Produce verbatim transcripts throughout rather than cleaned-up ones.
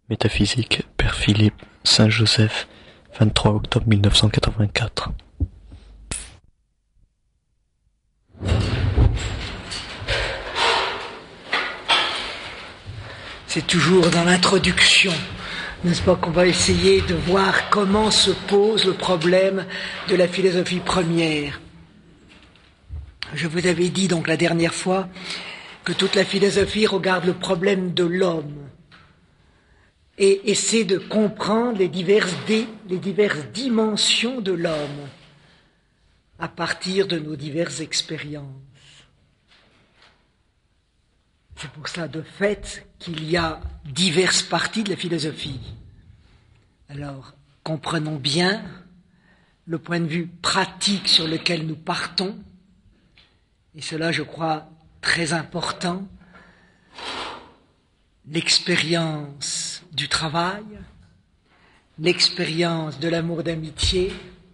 Métaphysique, Père Philippe, Saint-Joseph, vingt-trois octobre mille neuf cent quatre-vingt-quatre. C'est toujours dans l'introduction, n'est-ce pas, qu'on va essayer de voir comment se pose le problème de la philosophie première. Je vous avais dit donc la dernière fois que toute la philosophie regarde le problème de l'homme et essaie de comprendre les diverses, dé, les diverses dimensions de l'homme à partir de nos diverses expériences. C'est pour ça, de fait, qu'il y a diverses parties de la philosophie. Alors, comprenons bien le point de vue pratique sur lequel nous partons, et cela, je crois, très important, l'expérience du travail, l'expérience de l'amour d'amitié,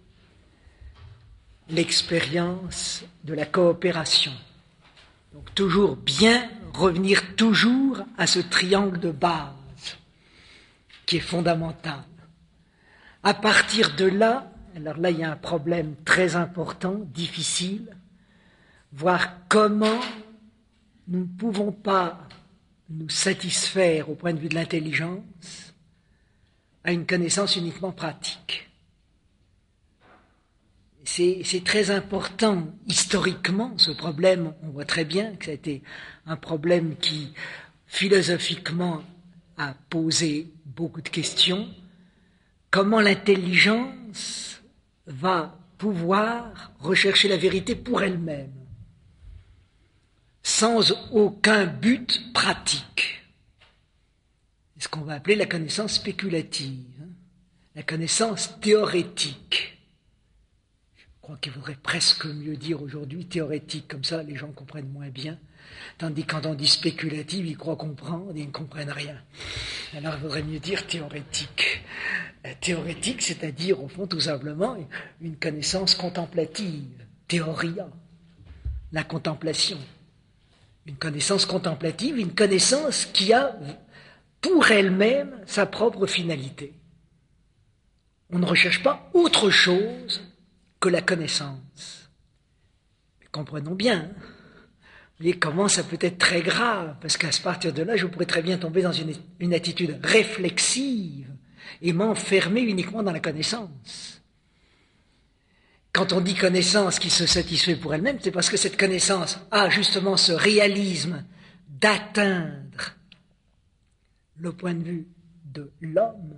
l'expérience de la coopération. Donc toujours bien revenir toujours à ce triangle de base qui est fondamental. À partir de là, alors là il y a un problème très important, difficile, voir comment nous ne pouvons pas nous satisfaire au point de vue de l'intelligence à une connaissance uniquement pratique. C'est, c'est très important historiquement, ce problème. On voit très bien que ça a été un problème qui, philosophiquement, a posé beaucoup de questions. Comment l'intelligence va pouvoir rechercher la vérité pour elle-même, sans aucun but pratique. C'est ce qu'on va appeler la connaissance spéculative, hein, la connaissance théorétique. Je crois qu'il faudrait presque mieux dire aujourd'hui théorétique, comme ça les gens comprennent moins bien, tandis que quand on dit spéculative, ils croient comprendre et ils ne comprennent rien. Alors il faudrait mieux dire théorétique. Euh, théorétique, c'est-à-dire au fond tout simplement une connaissance contemplative, théoria, la contemplation. Une connaissance contemplative, une connaissance qui a pour elle-même sa propre finalité. On ne recherche pas autre chose que la connaissance. Mais comprenons bien, hein. Vous voyez comment ça peut être très grave, parce qu'à partir de là, je pourrais très bien tomber dans une, une attitude réflexive et m'enfermer uniquement dans la connaissance. Quand on dit connaissance qui se satisfait pour elle-même, c'est parce que cette connaissance a justement ce réalisme d'atteindre le point de vue de l'homme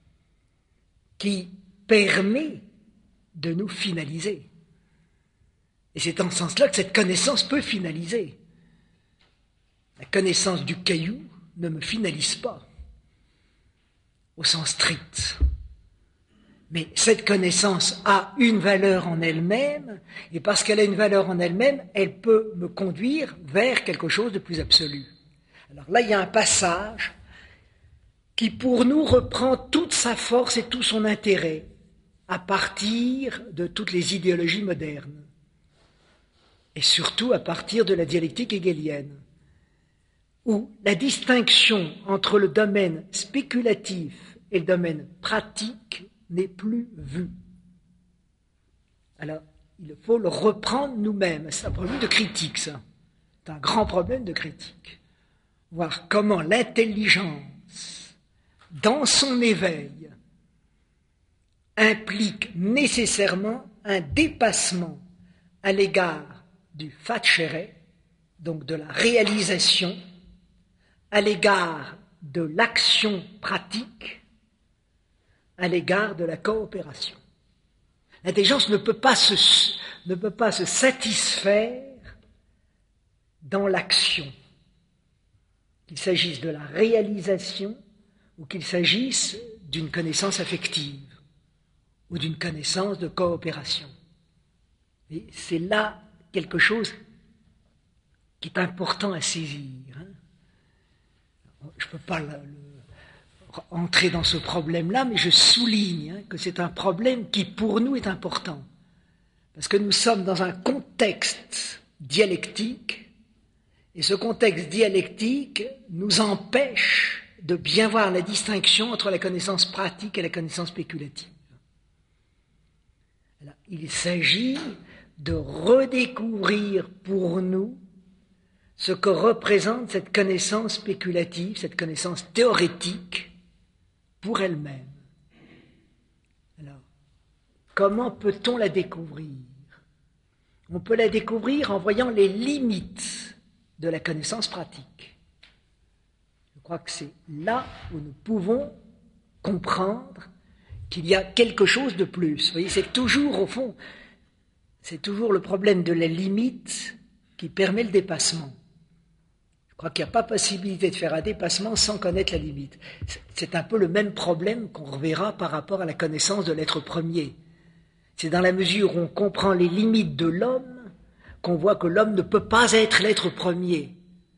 qui permet de nous finaliser. Et c'est en ce sens-là que cette connaissance peut finaliser. La connaissance du caillou ne me finalise pas, au sens strict. Mais cette connaissance a une valeur en elle-même, et parce qu'elle a une valeur en elle-même, elle peut me conduire vers quelque chose de plus absolu. Alors là, il y a un passage qui, pour nous, reprend toute sa force et tout son intérêt à partir de toutes les idéologies modernes, et surtout à partir de la dialectique hegelienne, où la distinction entre le domaine spéculatif et le domaine pratique n'est plus vue. Alors, il faut le reprendre nous-mêmes. C'est un problème de critique, ça. C'est un grand problème de critique. Voir comment l'intelligence, dans son éveil, implique nécessairement un dépassement à l'égard du fatschere, donc de la réalisation, à l'égard de l'action pratique, à l'égard de la coopération. L'intelligence ne peut pas se, ne peut pas se satisfaire dans l'action, qu'il s'agisse de la réalisation ou qu'il s'agisse d'une connaissance affective ou d'une connaissance de coopération. Et c'est là quelque chose qui est important à saisir. Hein. Je ne peux pas le, le, entrer dans ce problème-là, mais je souligne hein, que c'est un problème qui, pour nous, est important. Parce que nous sommes dans un contexte dialectique, et ce contexte dialectique nous empêche de bien voir la distinction entre la connaissance pratique et la connaissance spéculative. Alors, il s'agit de redécouvrir pour nous ce que représente cette connaissance spéculative, cette connaissance théorétique pour elle-même. Alors, comment peut-on la découvrir? On peut la découvrir en voyant les limites de la connaissance pratique. Je crois que c'est là où nous pouvons comprendre qu'il y a quelque chose de plus. Vous voyez, c'est toujours, au fond, c'est toujours le problème de la limite qui permet le dépassement. Je crois qu'il n'y a pas possibilité de faire un dépassement sans connaître la limite. C'est un peu le même problème qu'on reverra par rapport à la connaissance de l'être premier. C'est dans la mesure où on comprend les limites de l'homme qu'on voit que l'homme ne peut pas être l'être premier.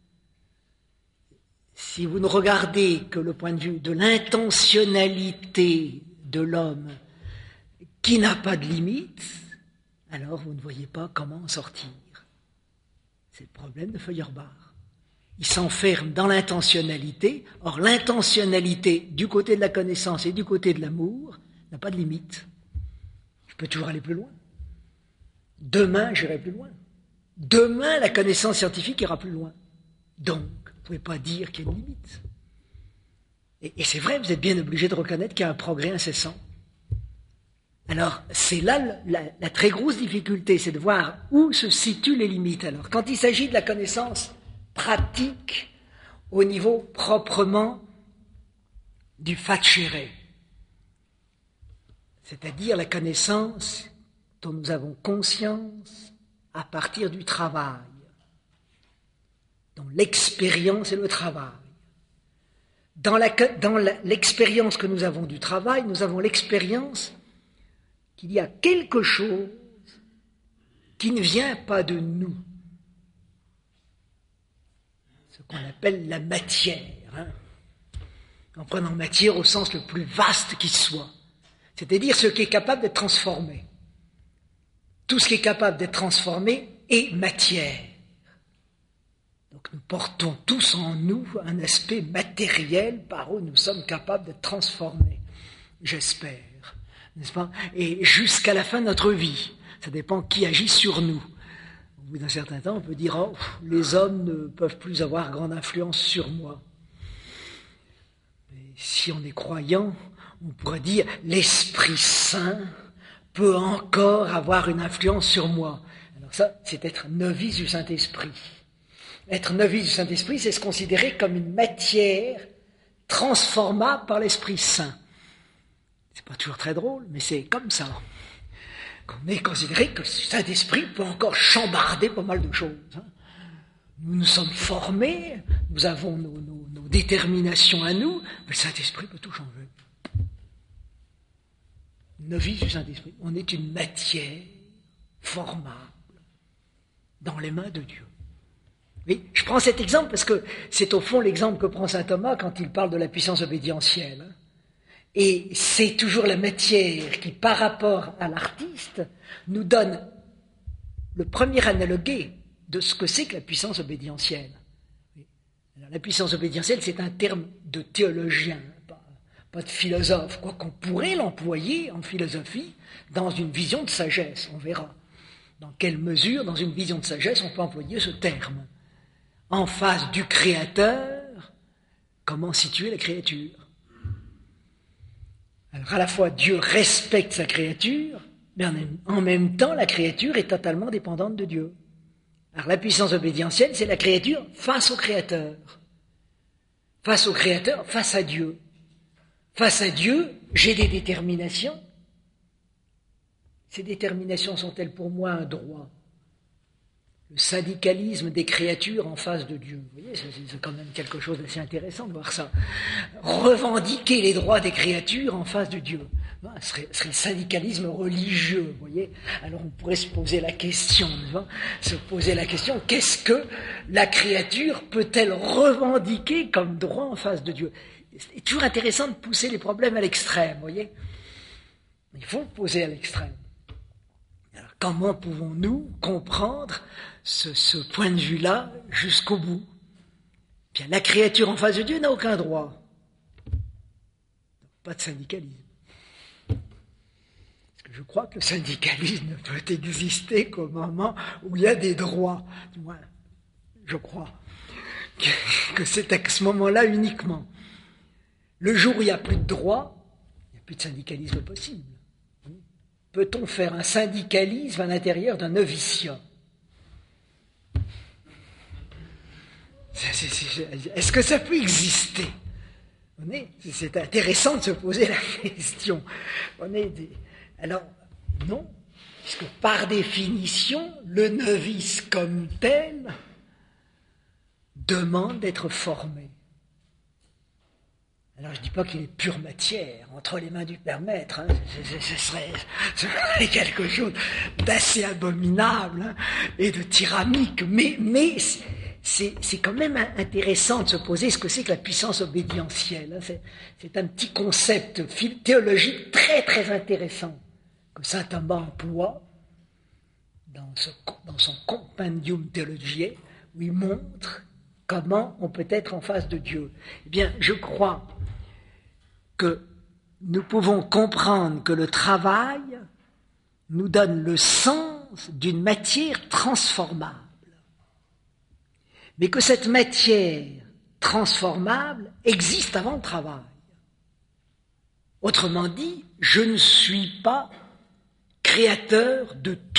Si vous ne regardez que le point de vue de l'intentionnalité de l'homme qui n'a pas de limite, alors vous ne voyez pas comment en sortir. C'est le problème de Feuerbach. Il s'enferme dans l'intentionnalité. Or, l'intentionnalité du côté de la connaissance et du côté de l'amour n'a pas de limite. Je peux toujours aller plus loin. Demain, j'irai plus loin. Demain, la connaissance scientifique ira plus loin. Donc, vous ne pouvez pas dire qu'il y a une limite. Et, et c'est vrai, vous êtes bien obligé de reconnaître qu'il y a un progrès incessant. Alors, c'est là la, la, la très grosse difficulté, c'est de voir où se situent les limites. Alors, quand il s'agit de la connaissance pratique au niveau proprement du facere, c'est-à-dire la connaissance dont nous avons conscience à partir du travail, dont l'expérience est le travail. Dans, la, dans la, l'expérience que nous avons du travail, nous avons l'expérience qu'il y a quelque chose qui ne vient pas de nous. Ce qu'on appelle la matière, hein, en prenant matière au sens le plus vaste qui soit, c'est-à-dire ce qui est capable d'être transformé. Tout ce qui est capable d'être transformé est matière. Donc nous portons tous en nous un aspect matériel par où nous sommes capables d'être transformés, j'espère, n'est-ce pas? Et jusqu'à la fin de notre vie, ça dépend qui agit sur nous. Au bout d'un certain temps, on peut dire « Oh, les hommes ne peuvent plus avoir grande influence sur moi. » Mais si on est croyant, on pourrait dire « L'Esprit Saint peut encore avoir une influence sur moi. » Alors ça, c'est être novice du Saint-Esprit. Être novice du Saint-Esprit, c'est se considérer comme une matière transformable par l'Esprit Saint. C'est pas toujours très drôle, mais c'est comme ça. On est considéré que le Saint-Esprit peut encore chambarder pas mal de choses. Nous nous sommes formés, nous avons nos, nos, nos déterminations à nous, mais le Saint-Esprit peut tout changer. Novice du Saint-Esprit, on est une matière formable dans les mains de Dieu. Oui, je prends cet exemple parce que c'est au fond l'exemple que prend saint Thomas quand il parle de la puissance obédientielle. Et c'est toujours la matière qui, par rapport à l'artiste, nous donne le premier analogué de ce que c'est que la puissance obédientielle. Alors, la puissance obédientielle, c'est un terme de théologien, pas, pas de philosophe, quoi qu'on pourrait l'employer en philosophie dans une vision de sagesse, on verra. Dans quelle mesure, dans une vision de sagesse, on peut employer ce terme. En face du Créateur, comment situer la créature? Alors à la fois Dieu respecte sa créature, mais en même temps la créature est totalement dépendante de Dieu. Alors la puissance obédientielle, c'est la créature face au Créateur. Face au Créateur, face à Dieu. Face à Dieu, j'ai des déterminations. Ces déterminations sont-elles pour moi un droit? Le syndicalisme des créatures en face de Dieu. Vous voyez, c'est quand même quelque chose d'assez intéressant de voir ça. Revendiquer les droits des créatures en face de Dieu. Ce serait, ce serait le syndicalisme religieux, vous voyez. Alors on pourrait se poser la question, se poser la question, qu'est-ce que la créature peut-elle revendiquer comme droit en face de Dieu? C'est toujours intéressant de pousser les problèmes à l'extrême, vous voyez. Il faut le poser à l'extrême. Alors, comment pouvons-nous comprendre ce, ce point de vue-là jusqu'au bout? Bien, la créature en face de Dieu n'a aucun droit. pas de syndicalisme. Parce que je crois que le syndicalisme ne peut exister qu'au moment où il y a des droits. Du moins, je crois que c'est à ce moment-là uniquement. Le jour où il n'y a plus de droits, il n'y a plus de syndicalisme possible. Peut-on faire un syndicalisme à l'intérieur d'un noviciat ? Est-ce que ça peut exister ? C'est intéressant de se poser la question. On est des... Alors, non, puisque par définition, le novice comme tel demande d'être formé. Alors je ne dis pas qu'il est pure matière, entre les mains du Père Maître, hein, ce, ce, serait, ce serait quelque chose d'assez abominable hein, et de tyrannique, mais, mais c'est, c'est quand même intéressant de se poser ce que c'est que la puissance obédientielle. Hein, c'est, c'est un petit concept théologique très très intéressant que saint Thomas emploie dans, ce, dans son Compendium Theologiae, où il montre comment on peut être en face de Dieu. Eh bien, je crois que nous pouvons comprendre que le travail nous donne le sens d'une matière transformable. Mais que cette matière transformable existe avant le travail. Autrement dit, je ne suis pas créateur de tout.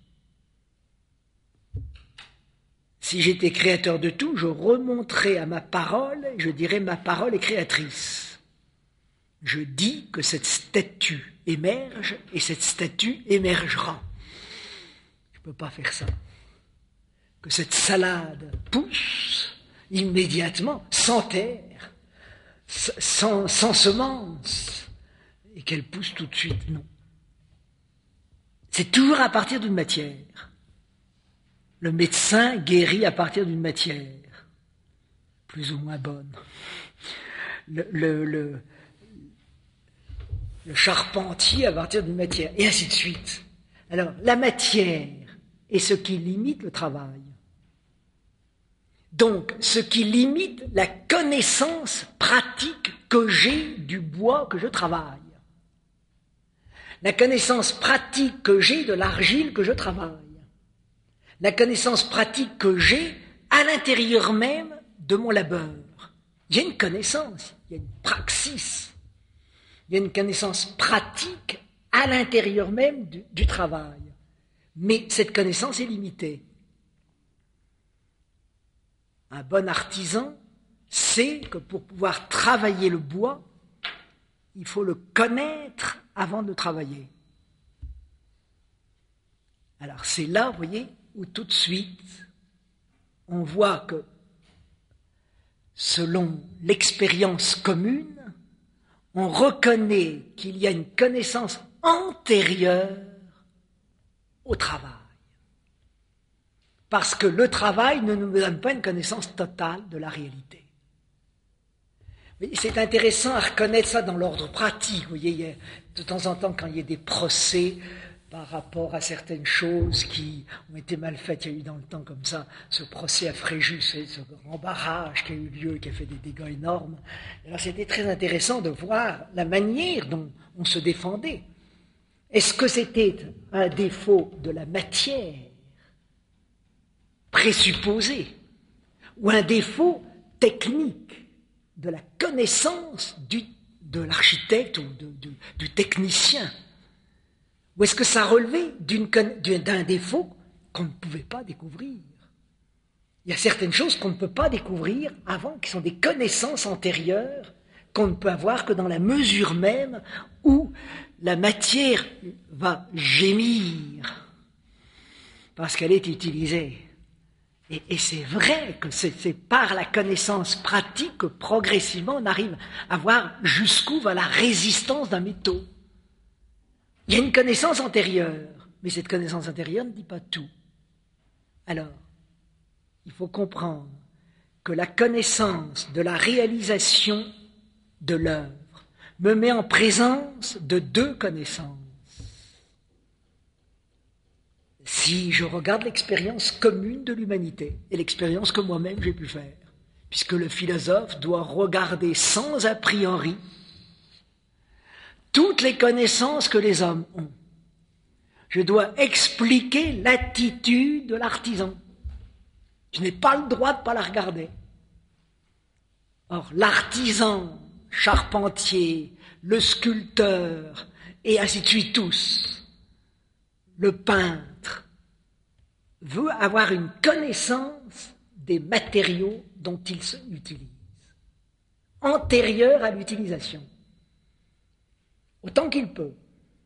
Si j'étais créateur de tout, je remonterais à ma parole et je dirais ma parole est créatrice. Je dis que cette statue émerge et cette statue émergera. Je ne peux pas faire ça. Que cette salade pousse immédiatement, sans terre, sans, sans semence, et qu'elle pousse tout de suite, non. C'est toujours à partir d'une matière. Le médecin guérit à partir d'une matière, plus ou moins bonne. Le, le, le, le charpentier à partir d'une matière, et ainsi de suite. Alors, la matière est ce qui limite le travail. Donc, ce qui limite la connaissance pratique que j'ai du bois que je travaille. La connaissance pratique que j'ai de l'argile que je travaille. La connaissance pratique que j'ai à l'intérieur même de mon labeur. Il y a une connaissance, il y a une praxis, il y a une connaissance pratique à l'intérieur même du, du travail. Mais cette connaissance est limitée. Un bon artisan sait que pour pouvoir travailler le bois, il faut le connaître avant de le travailler. Alors c'est là, vous voyez, où tout de suite, on voit que, selon l'expérience commune, on reconnaît qu'il y a une connaissance antérieure au travail. Parce que le travail ne nous donne pas une connaissance totale de la réalité. Mais c'est intéressant à reconnaître ça dans l'ordre pratique. Vous voyez, il y a, de temps en temps, quand il y a des procès par rapport à certaines choses qui ont été mal faites, il y a eu dans le temps comme ça ce procès à Fréjus, ce grand barrage qui a eu lieu, qui a fait des dégâts énormes. Alors c'était très intéressant de voir la manière dont on se défendait. Est-ce que c'était un défaut de la matière présupposée ou un défaut technique de la connaissance du, de l'architecte ou de, du, du technicien? Ou est-ce que ça relevait d'une, d'un défaut qu'on ne pouvait pas découvrir? Il y a certaines choses qu'on ne peut pas découvrir avant, qui sont des connaissances antérieures qu'on ne peut avoir que dans la mesure même où la matière va gémir parce qu'elle est utilisée. Et, et c'est vrai que c'est, c'est par la connaissance pratique que progressivement on arrive à voir jusqu'où va la résistance d'un métaux. Il y a une connaissance antérieure, mais cette connaissance antérieure ne dit pas tout. Alors, il faut comprendre que la connaissance de la réalisation de l'œuvre me met en présence de deux connaissances. Si je regarde l'expérience commune de l'humanité et l'expérience que moi-même j'ai pu faire, puisque le philosophe doit regarder sans a priori toutes les connaissances que les hommes ont. Je dois expliquer l'attitude de l'artisan. Je n'ai pas le droit de ne pas la regarder. Or, l'artisan, charpentier, le sculpteur, et ainsi de suite tous, le peintre, veut avoir une connaissance des matériaux dont il se utilise, antérieure à l'utilisation, autant qu'il peut.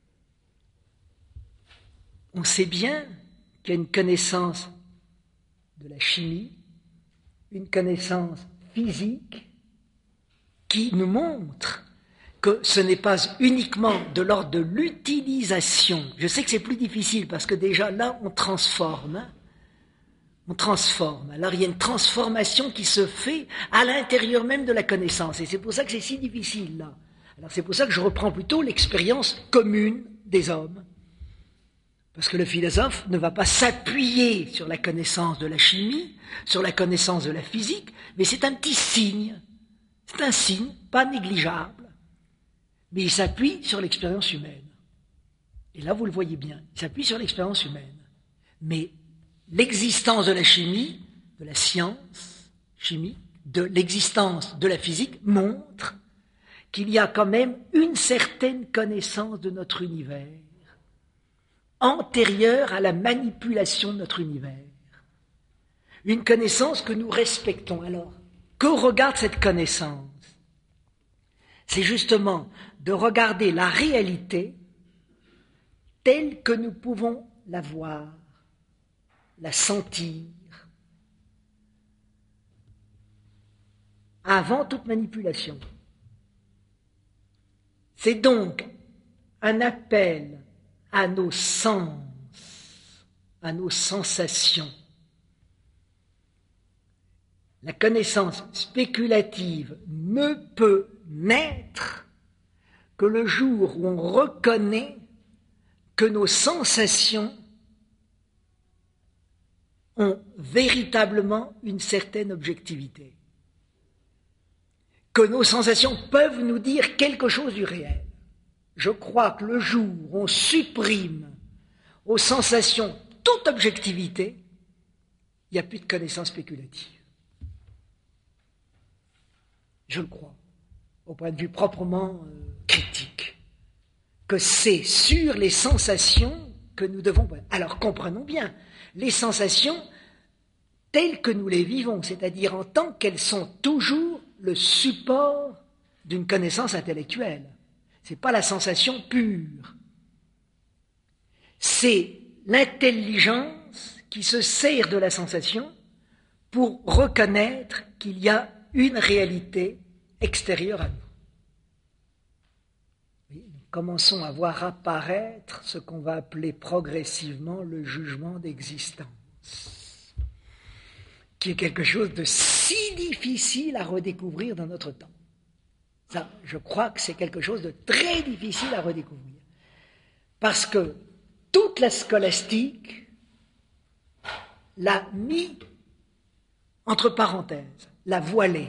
On sait bien qu'il y a une connaissance de la chimie, une connaissance physique qui nous montre que ce n'est pas uniquement de l'ordre de l'utilisation. Je sais que c'est plus difficile parce que déjà là, on transforme. Hein, on transforme. Alors il y a une transformation qui se fait à l'intérieur même de la connaissance. Et c'est pour ça que c'est si difficile là. Alors c'est pour ça que je reprends plutôt l'expérience commune des hommes. Parce que le philosophe ne va pas s'appuyer sur la connaissance de la chimie, sur la connaissance de la physique, mais c'est un petit signe. C'est un signe, pas négligeable. Mais il s'appuie sur l'expérience humaine. Et là, vous le voyez bien, il s'appuie sur l'expérience humaine. Mais l'existence de la chimie, de la science chimique, de l'existence de la physique montre qu'il y a quand même une certaine connaissance de notre univers, antérieure à la manipulation de notre univers. Une connaissance que nous respectons. Alors, que regarde cette connaissance ? C'est justement de regarder la réalité telle que nous pouvons la voir, la sentir, avant toute manipulation. C'est donc un appel à nos sens, à nos sensations. La connaissance spéculative ne peut naître que le jour où on reconnaît que nos sensations ont véritablement une certaine objectivité, que nos sensations peuvent nous dire quelque chose du réel. Je crois que le jour où on supprime aux sensations toute objectivité, il n'y a plus de connaissance spéculative. Je le crois, au point de vue proprement euh, critique, que c'est sur les sensations que nous devons... Alors comprenons bien, les sensations telles que nous les vivons, c'est-à-dire en tant qu'elles sont toujours le support d'une connaissance intellectuelle. Ce n'est pas la sensation pure. C'est l'intelligence qui se sert de la sensation pour reconnaître qu'il y a une réalité extérieure à nous. Oui, nous commençons à voir apparaître ce qu'on va appeler progressivement le jugement d'existence, qui est quelque chose de si difficile à redécouvrir dans notre temps. Ça, je crois que c'est quelque chose de très difficile à redécouvrir. Parce que toute la scolastique l'a mis entre parenthèses, l'a voilé.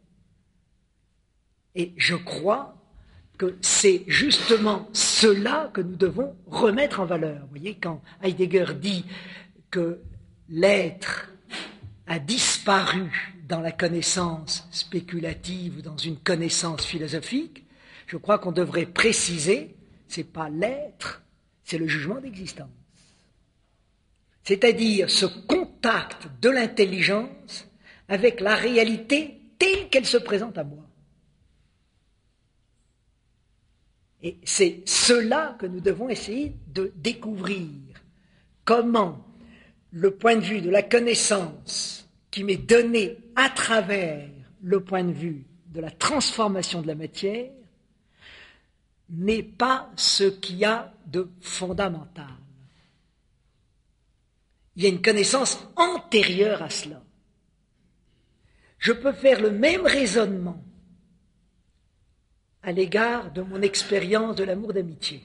Et je crois que c'est justement cela que nous devons remettre en valeur. Vous voyez, quand Heidegger dit que l'être a disparu dans la connaissance spéculative ou dans une connaissance philosophique, je crois qu'on devrait préciser, ce n'est pas l'être, c'est le jugement d'existence. C'est-à-dire ce contact de l'intelligence avec la réalité telle qu'elle se présente à moi. Et c'est cela que nous devons essayer de découvrir. Comment le point de vue de la connaissance qui m'est donné à travers le point de vue de la transformation de la matière n'est pas ce qu'il y a de fondamental. Il y a une connaissance antérieure à cela. Je peux faire le même raisonnement à l'égard de mon expérience de l'amour d'amitié.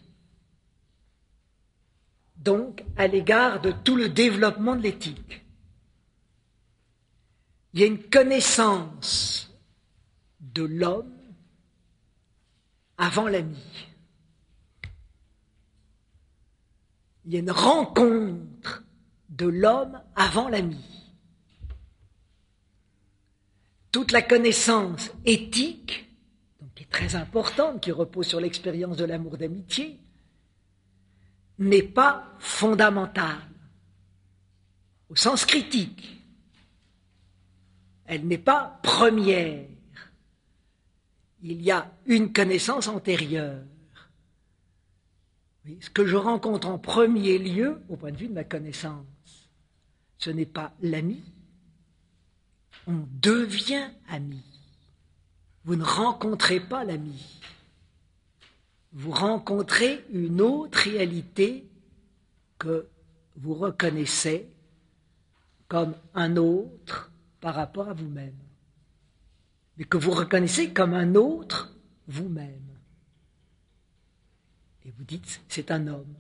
Donc, à l'égard de tout le développement de l'éthique. Il y a une connaissance de l'homme avant l'ami. Il y a une rencontre de l'homme avant l'ami. Toute la connaissance éthique, donc qui est très importante, qui repose sur l'expérience de l'amour d'amitié, n'est pas fondamentale au sens critique. Elle n'est pas première. Il y a une connaissance antérieure. Oui, ce que je rencontre en premier lieu, au point de vue de ma connaissance, ce n'est pas l'ami. On devient ami. Vous ne rencontrez pas l'ami. Vous rencontrez une autre réalité que vous reconnaissez comme un autre par rapport à vous-même, mais que vous reconnaissez comme un autre vous-même. Et vous dites, c'est un homme.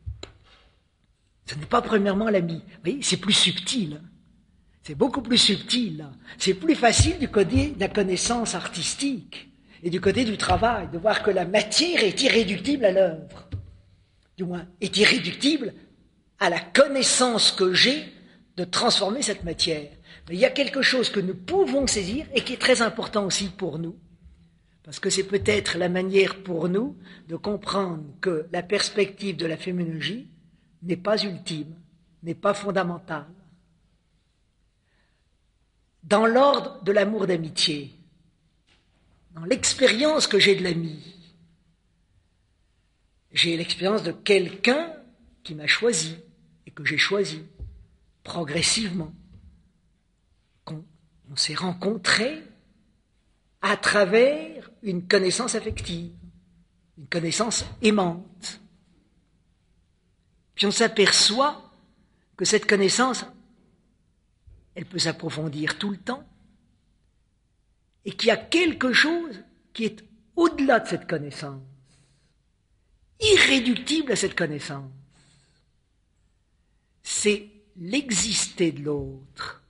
Ce n'est pas premièrement l'ami. Vous voyez, c'est plus subtil. C'est beaucoup plus subtil. C'est plus facile du côté de la connaissance artistique et du côté du travail, de voir que la matière est irréductible à l'œuvre. Du moins, est irréductible à la connaissance que j'ai de transformer cette matière. Mais il y a quelque chose que nous pouvons saisir et qui est très important aussi pour nous, parce que c'est peut-être la manière pour nous de comprendre que la perspective de la phénoménologie n'est pas ultime, n'est pas fondamentale. Dans l'ordre de l'amour d'amitié, dans l'expérience que j'ai de l'ami, j'ai l'expérience de quelqu'un qui m'a choisi et que j'ai choisi progressivement. Qu'on, on s'est rencontrés à travers une connaissance affective, une connaissance aimante. Puis on s'aperçoit que cette connaissance, elle peut s'approfondir tout le temps, et qu'il y a quelque chose qui est au-delà de cette connaissance, irréductible à cette connaissance. C'est l'exister de l'autre.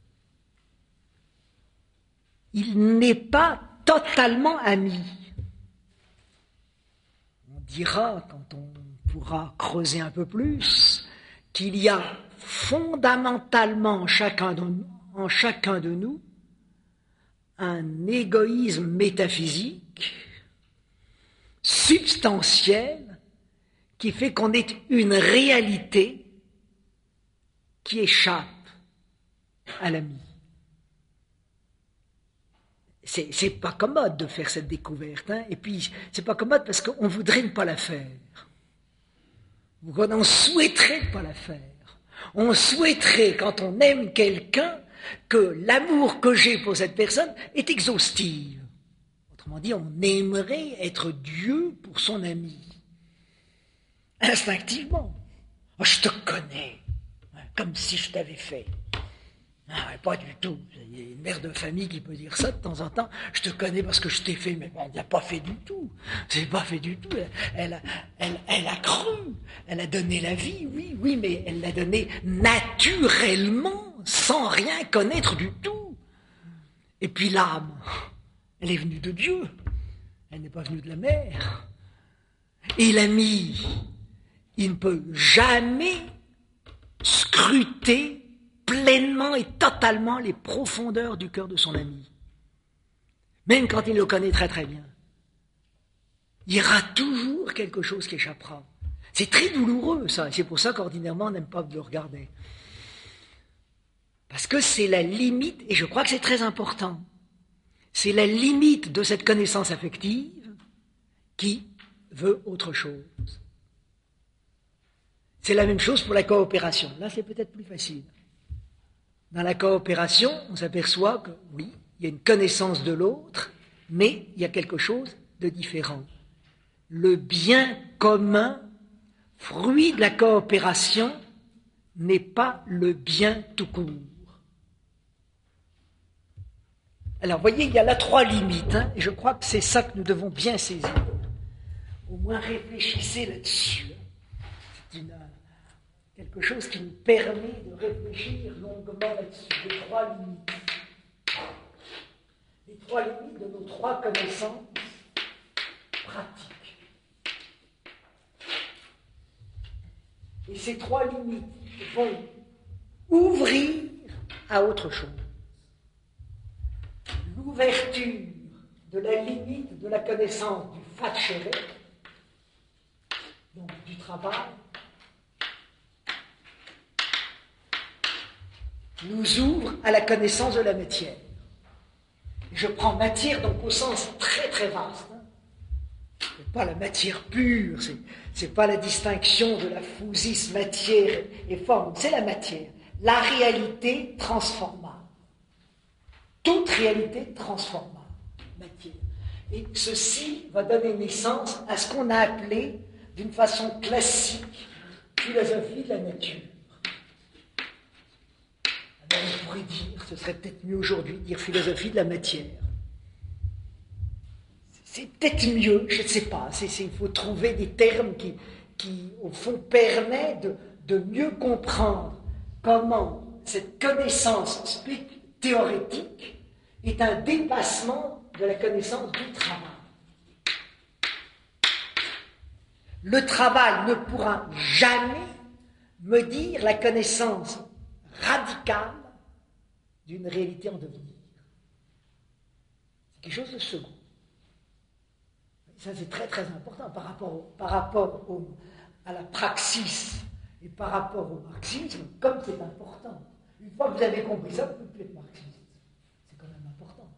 Il n'est pas totalement ami. On dira, quand on pourra creuser un peu plus, qu'il y a fondamentalement en chacun de, en chacun de nous un égoïsme métaphysique, substantiel, qui fait qu'on est une réalité qui échappe à l'ami. C'est, c'est pas commode de faire cette découverte, hein, et puis c'est pas commode parce qu'on voudrait ne pas la faire. On souhaiterait ne pas la faire. On souhaiterait, quand on aime quelqu'un, que l'amour que j'ai pour cette personne est exhaustif. Autrement dit, on aimerait être Dieu pour son ami. Instinctivement. Oh, je te connais, comme si je t'avais fait. Ah, pas du tout. Il y a une mère de famille qui peut dire ça de temps en temps. Je te connais parce que je t'ai fait, mais ben, elle n'a pas fait du tout. C'est pas fait du tout. Elle, elle, a, elle, elle a cru. Elle a donné la vie, oui, oui, mais elle l'a donnée naturellement, sans rien connaître du tout. Et puis l'âme, elle est venue de Dieu. Elle n'est pas venue de la mère. Et l'ami, il ne peut jamais scruter pleinement et totalement les profondeurs du cœur de son ami. Même quand il le connaît très très bien. Il y aura toujours quelque chose qui échappera. C'est très douloureux ça, et c'est pour ça qu'ordinairement on n'aime pas le regarder. Parce que c'est la limite, et je crois que c'est très important, c'est la limite de cette connaissance affective qui veut autre chose. C'est la même chose pour la coopération. Là c'est peut-être plus facile. Dans la coopération, on s'aperçoit que, oui, il y a une connaissance de l'autre, mais il y a quelque chose de différent. Le bien commun, fruit de la coopération, n'est pas le bien tout court. Alors, vous voyez, il y a là trois limites, hein, et je crois que c'est ça que nous devons bien saisir. Au moins, réfléchissez là-dessus. C'est une... quelque chose qui nous permet de réfléchir longuement là-dessus, les trois limites. Les trois limites de nos trois connaissances pratiques. Et ces trois limites vont ouvrir à autre chose. L'ouverture de la limite de la connaissance du facere, donc du travail, nous ouvre à la connaissance de la matière. Je prends matière donc au sens très très vaste. Hein. C'est pas la matière pure, c'est, c'est pas la distinction de la physis, matière et forme, c'est la matière. La réalité transformable. Toute réalité transformable, matière. Et ceci va donner naissance à ce qu'on a appelé, d'une façon classique, philosophie de la nature. Alors on pourrait dire, ce serait peut-être mieux aujourd'hui, dire philosophie de la matière. C'est peut-être mieux, je ne sais pas, c'est, c'est, il faut trouver des termes qui, qui au fond, permettent de, de mieux comprendre comment cette connaissance théorétique est un dépassement de la connaissance du travail. Le travail ne pourra jamais me dire la connaissance radicale d'une réalité en devenir. C'est quelque chose de second. Ça, c'est très très important par rapport, au, par rapport au, à la praxis et par rapport au marxisme, comme c'est important. Une fois que vous avez compris ça, vous ne pouvez plus être marxiste. C'est quand même important.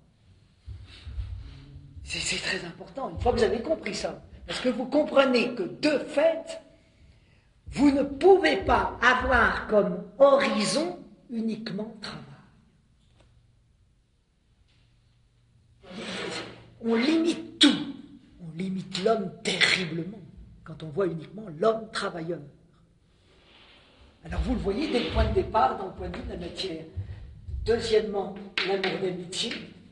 C'est, c'est très important, une fois que vous avez compris ça. Parce que vous comprenez que, de fait, vous ne pouvez pas avoir comme horizon uniquement le travail. On limite tout. On limite l'homme terriblement quand on voit uniquement l'homme travailleur. Alors vous le voyez dès le point de départ, dans le point de vue de la matière. Deuxièmement, l'amour d'amitié.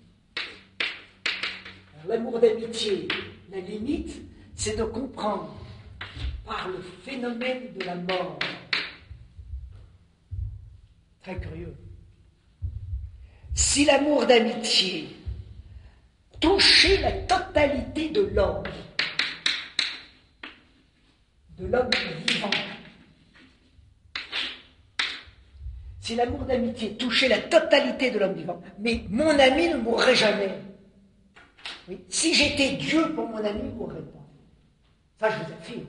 Alors, l'amour d'amitié, la limite, c'est de comprendre par le phénomène de la mort. Très curieux. Si l'amour d'amitié touchait la totalité de l'homme, de l'homme vivant, si l'amour d'amitié touchait la totalité de l'homme vivant, mais mon ami ne mourrait jamais. Oui. Si j'étais Dieu pour mon ami, il ne mourrait pas. Ça, je vous affirme.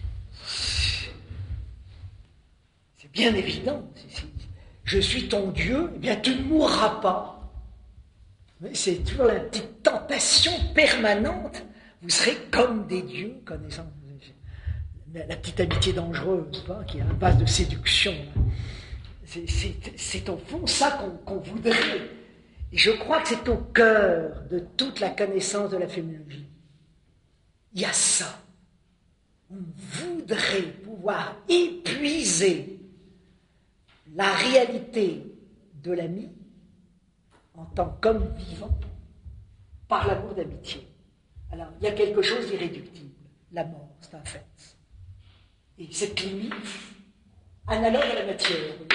C'est bien évident. C'est, c'est, je suis ton Dieu, eh bien tu ne mourras pas. Mais c'est toujours la petite tentation permanente. Vous serez comme des dieux, connaissant la, la petite amitié dangereuse, pas, qui est à base de séduction. C'est, c'est, c'est au fond ça qu'on, qu'on voudrait. Et je crois que c'est au cœur de toute la connaissance de la féminologie. Il y a ça. On voudrait pouvoir épuiser la réalité de l'ami en tant qu'homme vivant par l'amour d'amitié. Alors, il y a quelque chose d'irréductible. La mort, c'est un fait. Et cette limite, analogue à la matière.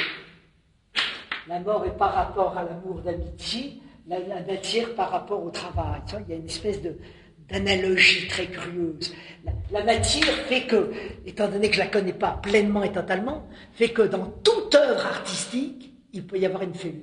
La mort est par rapport à l'amour d'amitié, la, la matière par rapport au travail. Tu vois, il y a une espèce de, d'analogie très curieuse. La, la matière fait que, étant donné que je ne la connais pas pleinement et totalement, fait que dans toute œuvre artistique, il peut y avoir une fêlure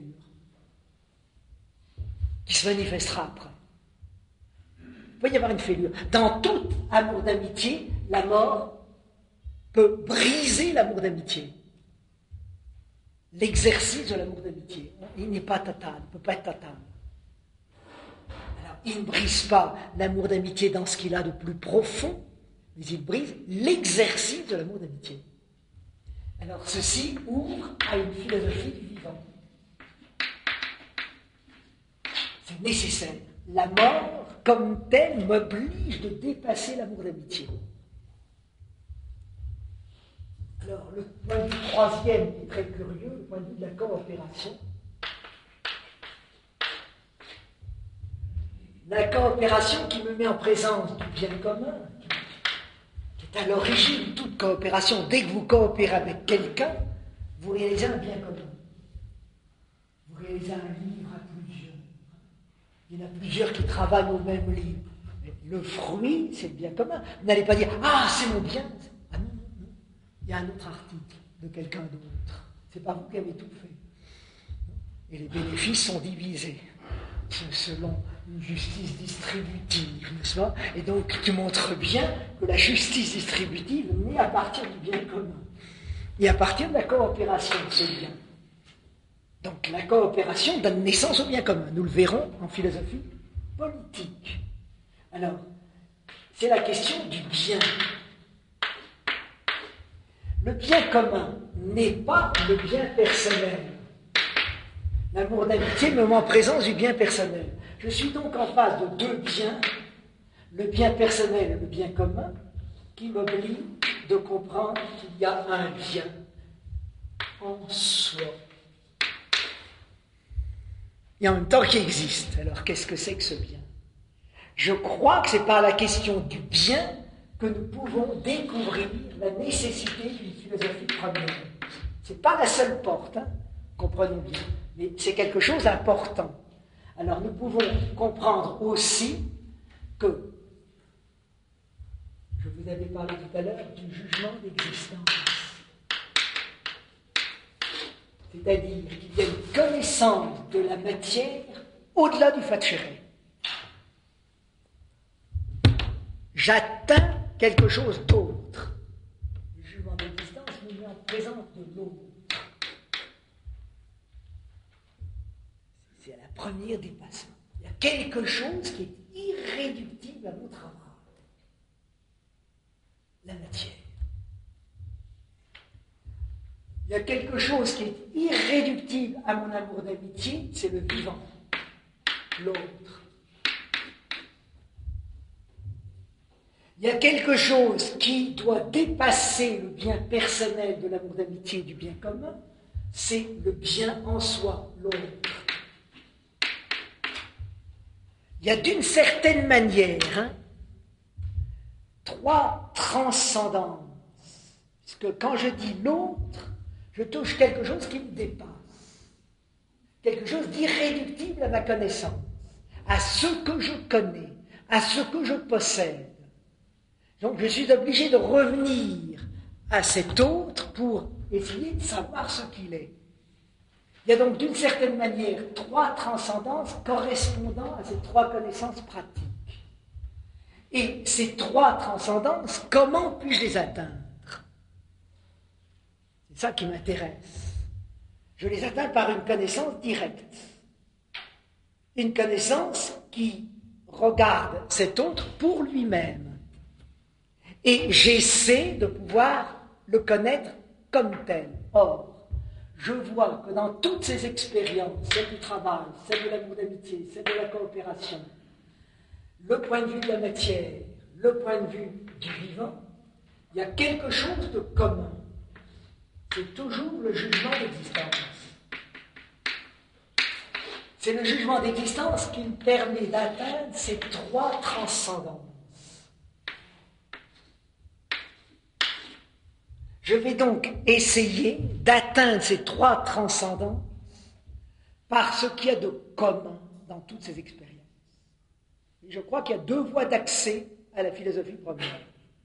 qui se manifestera après. Il peut y avoir une fêlure. Dans tout amour d'amitié, la mort peut briser l'amour d'amitié. L'exercice de l'amour d'amitié, il n'est pas total, il ne peut pas être total. Alors, il ne brise pas l'amour d'amitié dans ce qu'il a de plus profond, mais il brise l'exercice de l'amour d'amitié. Alors, ceci ouvre à une philosophie du vivant. C'est nécessaire. La mort, comme telle, m'oblige de dépasser l'amour d'amitié. Alors, le point de vue troisième est très curieux, le point de vue de la coopération. La coopération qui me met en présence du bien commun, qui est à l'origine de toute coopération. Dès que vous coopérez avec quelqu'un, vous réalisez un bien commun. Vous réalisez un livre à plusieurs. Il y en a plusieurs qui travaillent au même livre. Le fruit, c'est le bien commun. Vous n'allez pas dire « Ah, c'est mon bien !» il y a un autre article de quelqu'un d'autre. C'est pas vous qui avez tout fait. Et les bénéfices sont divisés selon une justice distributive, n'est-ce pas? Et donc tu montres bien que la justice distributive naît à partir du bien commun et à partir de la coopération de ce bien. Donc la coopération donne naissance au bien commun. Nous le verrons en philosophie politique. Alors, c'est la question du bien. Le bien commun n'est pas le bien personnel. L'amour d'amitié me met en présence du bien personnel. Je suis donc en face de deux biens, le bien personnel et le bien commun, qui m'obligent de comprendre qu'il y a un bien en soi. Et en même temps qui existe. Alors qu'est-ce que c'est que ce bien? Je crois que c'est par la question du bien que nous pouvons découvrir la nécessité d'une philosophie première. Ce n'est pas la seule porte, hein, comprenons bien, mais c'est quelque chose d'important. Alors nous pouvons comprendre aussi que, je vous avais parlé tout à l'heure du jugement d'existence. C'est-à-dire qu'il y a une connaissance de la matière au-delà du fatchéré. J'atteins quelque chose d'autre. Le jugement d'existence me met en présence de l'autre. C'est la première dépassement. Il y a quelque chose qui est irréductible à notre travail. La matière. Il y a quelque chose qui est irréductible à mon amour d'amitié, c'est le vivant, l'autre. Il y a quelque chose qui doit dépasser le bien personnel de l'amour d'amitié et du bien commun, c'est le bien en soi, l'autre. Il y a d'une certaine manière hein, trois transcendances. Puisque quand je dis l'autre, je touche quelque chose qui me dépasse. Quelque chose d'irréductible à ma connaissance, à ce que je connais, à ce que je possède. Donc je suis obligé de revenir à cet autre pour essayer de savoir ce qu'il est. Il y a donc d'une certaine manière trois transcendances correspondant à ces trois connaissances pratiques. Et ces trois transcendances, comment puis-je les atteindre? C'est ça qui m'intéresse. Je les atteins par une connaissance directe. Une connaissance qui regarde cet autre pour lui-même. Et j'essaie de pouvoir le connaître comme tel. Or, je vois que dans toutes ces expériences, celle du travail, celle de l'amour d'amitié, celle de la coopération, le point de vue de la matière, le point de vue du vivant, il y a quelque chose de commun. C'est toujours le jugement d'existence. C'est le jugement d'existence qui me permet d'atteindre ces trois transcendances. Je vais donc essayer d'atteindre ces trois transcendances par ce qu'il y a de commun dans toutes ces expériences. Et je crois qu'il y a deux voies d'accès à la philosophie première.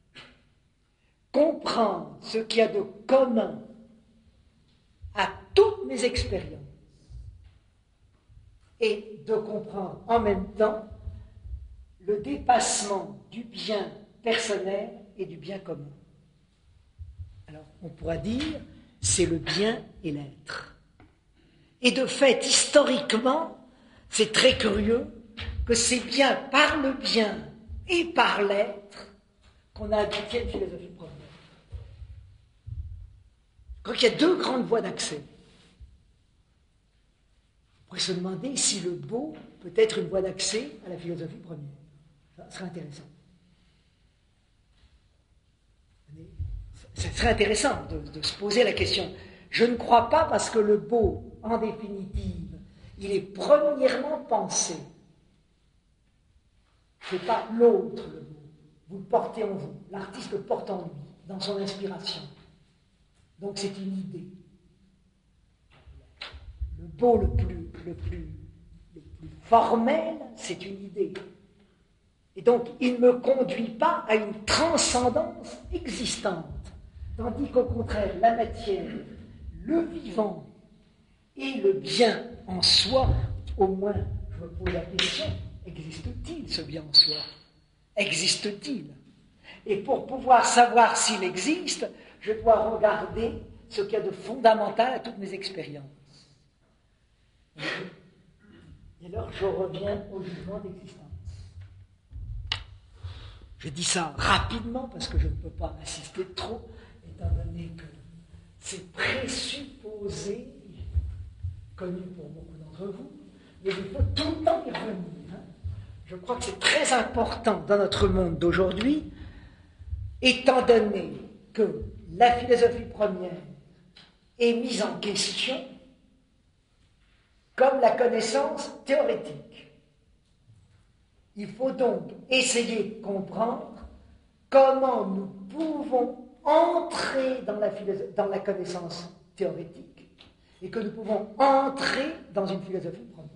Comprendre ce qu'il y a de commun à toutes mes expériences et de comprendre en même temps le dépassement du bien personnel et du bien commun. Alors, on pourra dire, c'est le bien et l'être. Et de fait, historiquement, c'est très curieux que c'est bien par le bien et par l'être qu'on a abouti à une philosophie première. Je crois qu'il y a deux grandes voies d'accès. On pourrait se demander si le beau peut être une voie d'accès à la philosophie première. Ça serait intéressant. Ce serait intéressant de, de se poser la question. Je ne crois pas parce que le beau, en définitive, il est premièrement pensé. Ce n'est pas l'autre le beau. Vous le portez en vous. L'artiste le porte en lui, dans son inspiration. Donc c'est une idée. Le beau le plus, le plus, le plus formel, c'est une idée. Et donc il ne me conduit pas à une transcendance existante. Tandis qu'au contraire, la matière, le vivant et le bien en soi, au moins, je me pose la question, existe-t-il ce bien en soi? Existe-t-il? Et pour pouvoir savoir s'il existe, je dois regarder ce qu'il y a de fondamental à toutes mes expériences. Et alors je reviens au jugement d'existence. Je dis ça rapidement parce que je ne peux pas insister trop, étant donné que c'est présupposé, connu pour beaucoup d'entre vous, mais il faut tout le temps y revenir. Hein. Je crois que c'est très important dans notre monde d'aujourd'hui, étant donné que la philosophie première est mise en question comme la connaissance théorétique. Il faut donc essayer de comprendre comment nous pouvons entrer dans la, philosoph- dans la connaissance théorétique et que nous pouvons entrer dans une philosophie première.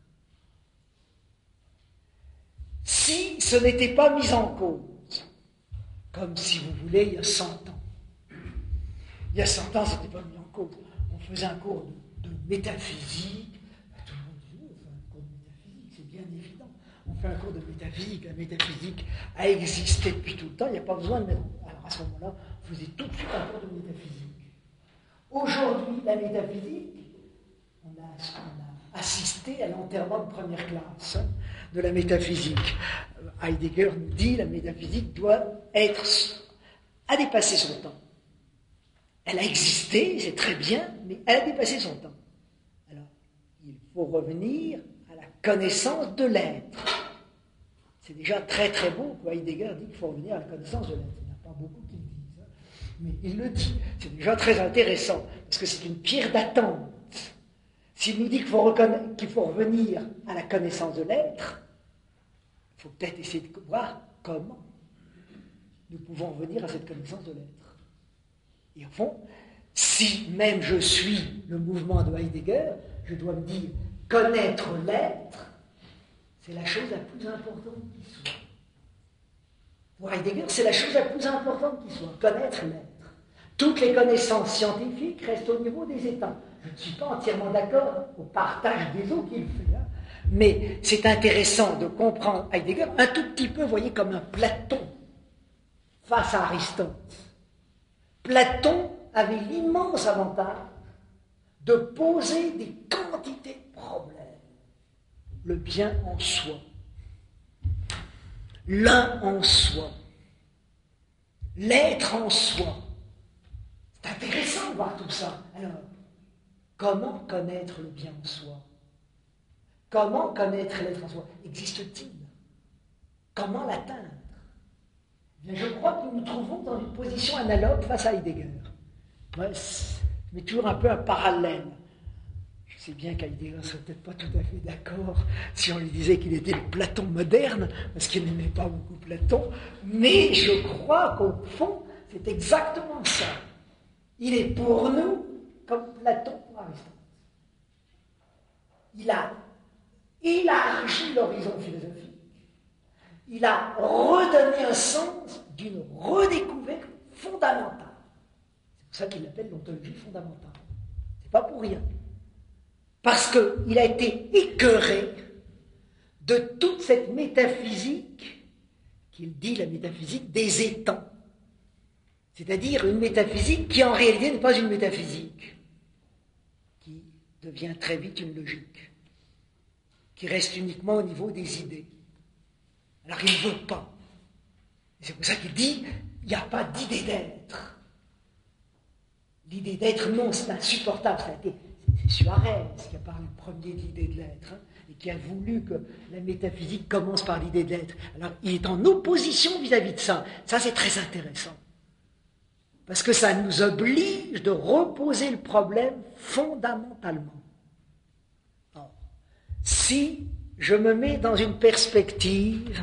Si ce n'était pas mis en cause, comme si vous voulez, il y a cent ans. Il y a cent ans, ce n'était pas mis en cause. On faisait un cours de, de métaphysique. Tout le monde disait, on fait un cours de métaphysique, c'est bien évident. On fait un cours de métaphysique. La métaphysique a existé depuis tout le temps, il n'y a pas besoin de mettre... Alors à ce moment-là, on faisait tout de suite un cours de métaphysique. Aujourd'hui, la métaphysique, on a, on a assisté à l'enterrement de première classe hein, de la métaphysique. Heidegger nous dit que la métaphysique doit être... a dépassé son temps. Elle a existé, c'est très bien, mais elle a dépassé son temps. Alors, il faut revenir à la connaissance de l'être. C'est déjà très très beau que Heidegger dit qu'il faut revenir à la connaissance de l'être. Il n'y en a pas beaucoup qui le disent, hein, mais il le dit. C'est déjà très intéressant, parce que c'est une pierre d'attente. S'il nous dit qu'il faut, reconna... qu'il faut revenir à la connaissance de l'être, il faut peut-être essayer de voir comment nous pouvons revenir à cette connaissance de l'être. Et au fond, si même je suis le mouvement de Heidegger, je dois me dire, connaître l'être, c'est la chose la plus importante qui soit. Pour Heidegger, c'est la chose la plus importante qui soit, connaître l'être. Toutes les connaissances scientifiques restent au niveau des états. Je ne suis pas entièrement d'accord au partage des eaux qu'il fait, hein, mais c'est intéressant de comprendre Heidegger un tout petit peu, vous voyez, comme un Platon face à Aristote. Platon avait l'immense avantage de poser des quantités de problèmes. Le bien en soi, l'un en soi, l'être en soi. C'est intéressant de voir tout ça. Alors, comment connaître le bien en soi? Comment connaître l'être en soi? Existe-t-il? Comment l'atteindre? Bien, je crois que nous nous trouvons dans une position analogue face à Heidegger. Moi, je mets toujours un peu un parallèle. Je sais bien qu'Heidegger ne serait peut-être pas tout à fait d'accord si on lui disait qu'il était le Platon moderne, parce qu'il n'aimait pas beaucoup Platon, mais je crois qu'au fond, c'est exactement ça. Il est pour nous comme Platon pour Aristote. Il a élargi l'horizon philosophique. Il a redonné un sens d'une redécouverte fondamentale. C'est pour ça qu'il l'appelle l'ontologie fondamentale. C'est pas pour rien. Parce qu'il a été écœuré de toute cette métaphysique qu'il dit la métaphysique des étangs. C'est-à-dire une métaphysique qui en réalité n'est pas une métaphysique, qui devient très vite une logique, qui reste uniquement au niveau des idées. Alors il ne veut pas. Et c'est pour ça qu'il dit, il n'y a pas d'idée d'être. L'idée d'être, non, c'est insupportable. Ça a été, c'est Suarez qui a parlé le premier de l'idée de l'être, hein, et qui a voulu que la métaphysique commence par l'idée de l'être. Alors il est en opposition vis-à-vis de ça. Ça, c'est très intéressant. Parce que ça nous oblige de reposer le problème fondamentalement. Alors, si je me mets dans une perspective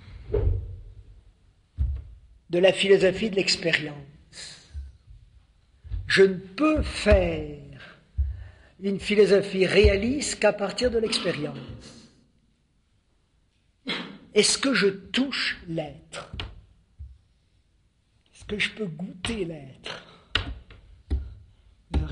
de la philosophie de l'expérience, je ne peux faire une philosophie réaliste qu'à partir de l'expérience. Est-ce que je touche l'être? Est-ce que je peux goûter l'être?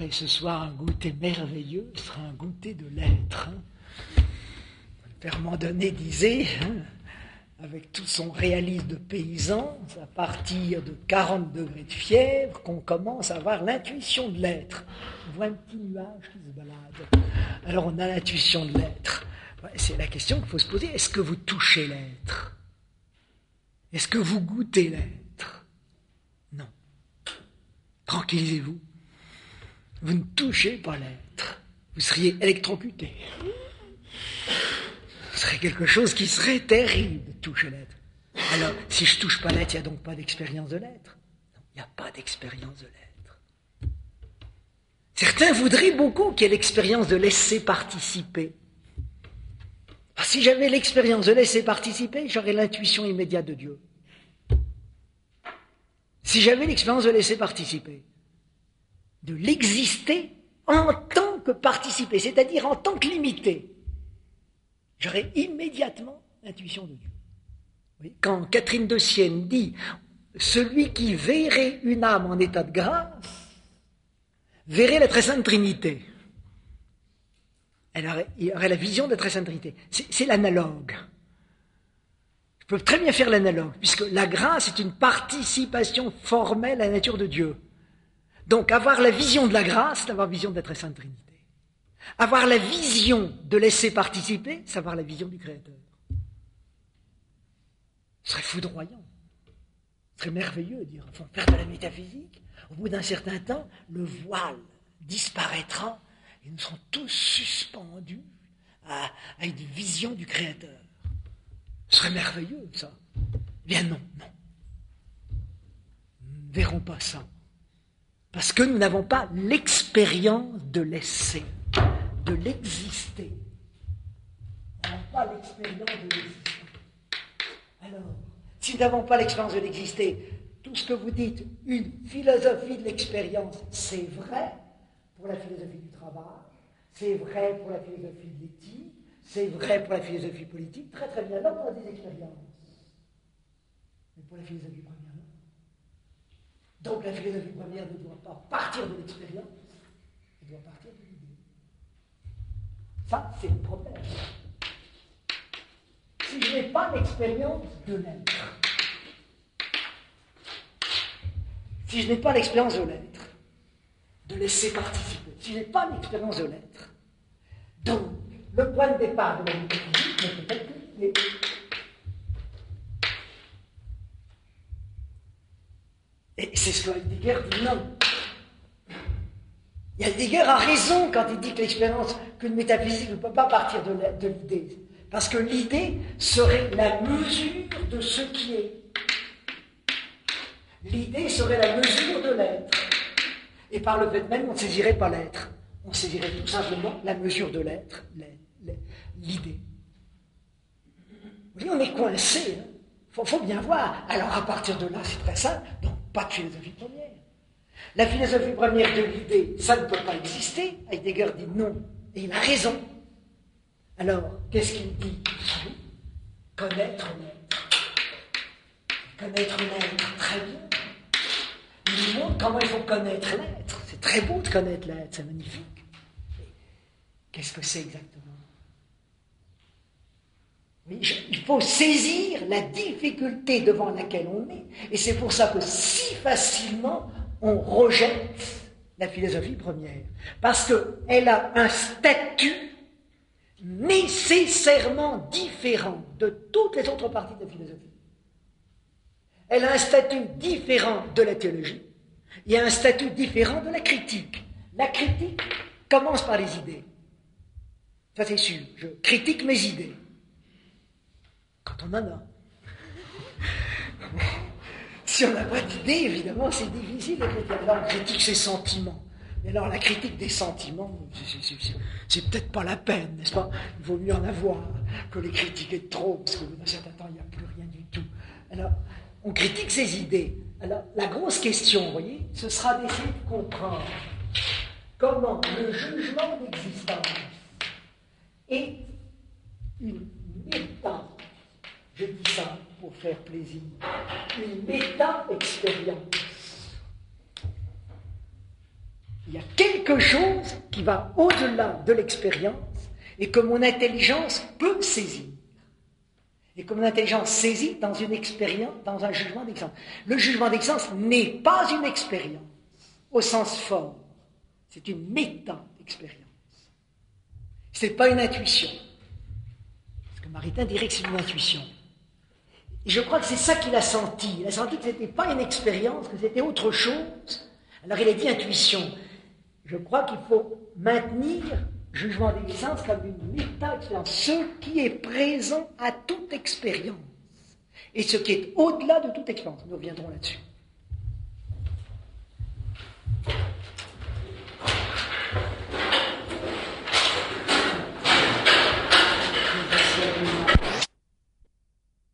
aurez ce soir un goûter merveilleux, ce sera un goûter de l'être. Hein. Le père Mandonnet disait, hein, avec tout son réalisme de paysan, c'est à partir de quarante degrés de fièvre qu'on commence à avoir l'intuition de l'être. On voit un petit nuage qui se balade. Alors on a l'intuition de l'être. C'est la question qu'il faut se poser. Est-ce que vous touchez l'être? Est-ce que vous goûtez l'être? Non. Tranquillisez-vous. Vous ne touchez pas l'être. Vous seriez électrocuté. Ce serait quelque chose qui serait terrible de toucher l'être. Alors, si je ne touche pas l'être, il n'y a donc pas d'expérience de l'être? Non, il n'y a pas d'expérience de l'être. Certains voudraient beaucoup qu'il y ait l'expérience de laisser participer. Alors, si j'avais l'expérience de laisser participer, j'aurais l'intuition immédiate de Dieu. Si j'avais l'expérience de laisser participer, de l'exister en tant que participer, c'est-à-dire en tant que limité, j'aurais immédiatement l'intuition de Dieu. Oui, quand Catherine de Sienne dit « Celui qui verrait une âme en état de grâce, verrait la très sainte Trinité ». Elle aurait, il aurait la vision de la très sainte Trinité. C'est, c'est l'analogue. Je peux très bien faire l'analogue, puisque la grâce est une participation formelle à la nature de Dieu. Donc avoir la vision de la grâce, c'est avoir la vision de la très sainte Trinité. Avoir la vision de laisser participer, c'est avoir la vision du Créateur. Ce serait foudroyant. Ce serait merveilleux de dire, il faut faire de la métaphysique. Au bout d'un certain temps, le voile disparaîtra et nous serons tous suspendus à, à une vision du Créateur. Ce serait merveilleux, ça. Bien non, non. Nous ne verrons pas ça. Parce que nous n'avons pas l'expérience de l'essai, de l'exister. Nous n'avons pas l'expérience de l'exister. Alors, si nous n'avons pas l'expérience de l'exister, tout ce que vous dites, une philosophie de l'expérience, c'est vrai pour la philosophie du travail, c'est vrai pour la philosophie de l'éthique, c'est vrai pour la philosophie politique, très très bien, là on a des expériences. Mais pour la philosophie première, non. Donc la philosophie première ne doit pas partir de l'expérience, elle doit partir de l'idée. Ça, c'est le problème. Si je n'ai pas l'expérience de l'être, si je n'ai pas l'expérience de l'être, de laisser participer, si je n'ai pas l'expérience de l'être, donc le point de départ de la métaphysique ne peut être que l'idée. Et c'est ce que Heidegger dit non. Et Heidegger a raison quand il dit que l'expérience, qu'une métaphysique ne peut pas partir de, la, de l'idée. Parce que l'idée serait la mesure de ce qui est. L'idée serait la mesure de l'être. Et par le fait même, on ne saisirait pas l'être. On saisirait tout simplement la mesure de l'être, l'idée. Vous voyez, on est coincé. Il hein. faut, faut bien voir. Alors à partir de là, c'est très simple. Donc pas de philosophie première. La philosophie première de l'idée, ça ne peut pas exister. Heidegger dit non. Et il a raison. Alors, qu'est-ce qu'il dit? Connaître l'être. Connaître l'être, très bien. Il nous montre comment il faut connaître l'être. C'est très beau de connaître l'être, c'est magnifique. Mais qu'est-ce que c'est exactement? Oui, je, il faut saisir la difficulté devant laquelle on est. Et c'est pour ça que si facilement on rejette la philosophie première. Parce qu'elle a un statut nécessairement différent de toutes les autres parties de la philosophie. Elle a un statut différent de la théologie, il y a un statut différent de la critique. La critique commence par les idées. Ça c'est sûr, je critique mes idées. Quand on en a. Si on n'a pas d'idées, évidemment, c'est difficile de critiquer. Alors on critique ses sentiments. Mais alors la critique des sentiments, c'est, c'est, c'est, c'est peut-être pas la peine, n'est-ce pas? Il vaut mieux en avoir que les critiquer de trop, parce qu'au bout d'un certain temps, il n'y a plus rien du tout. Alors, on critique ses idées. Alors, la grosse question, vous voyez, ce sera d'essayer de comprendre comment le jugement d'existence est une méta, je dis ça pour faire plaisir, une méta-expérience. Il y a quelque chose qui va au-delà de l'expérience et que mon intelligence peut saisir. Et que mon intelligence saisit dans une expérience, dans un jugement d'existence. Le jugement d'existence n'est pas une expérience au sens fort. C'est une méta-expérience. Ce n'est pas une intuition. Parce que Maritain dirait que c'est une intuition. Et je crois que c'est ça qu'il a senti. Il a senti que ce n'était pas une expérience, que c'était autre chose. Alors il a dit intuition. Je crois qu'il faut maintenir jugement d'existence comme une méta-expérience. Ce qui est présent à toute expérience. Et ce qui est au-delà de toute expérience. Nous reviendrons là-dessus.